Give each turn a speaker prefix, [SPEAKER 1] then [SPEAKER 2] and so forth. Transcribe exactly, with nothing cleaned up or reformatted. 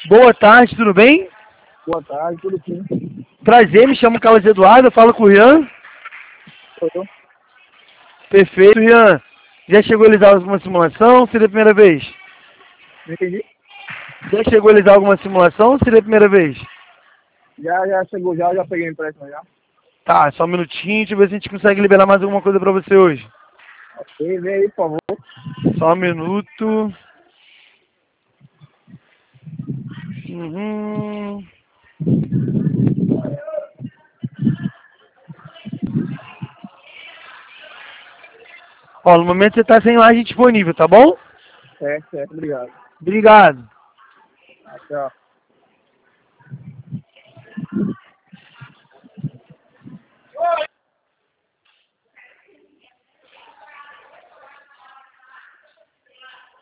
[SPEAKER 1] Boa tarde, tudo bem?
[SPEAKER 2] Boa tarde, tudo bem?
[SPEAKER 1] Prazer, me chamo Carlos Eduardo, eu falo com o Rian.
[SPEAKER 2] Sou eu.
[SPEAKER 1] Perfeito, Rian. Já chegou a realizar alguma simulação? Seria a primeira vez?
[SPEAKER 2] Não entendi?
[SPEAKER 1] Já chegou a realizar alguma simulação? Seria a primeira vez?
[SPEAKER 2] Já, já chegou, já, já peguei o empréstimo já.
[SPEAKER 1] Tá, só um minutinho, deixa eu ver se a gente consegue liberar mais alguma coisa pra você hoje.
[SPEAKER 2] Ok, vem aí, por favor.
[SPEAKER 1] Só um minuto. Uhum. Ó, no momento você tá sem imagem disponível, tá bom?
[SPEAKER 2] Certo, certo, obrigado.
[SPEAKER 1] Obrigado.
[SPEAKER 2] Ah, tchau.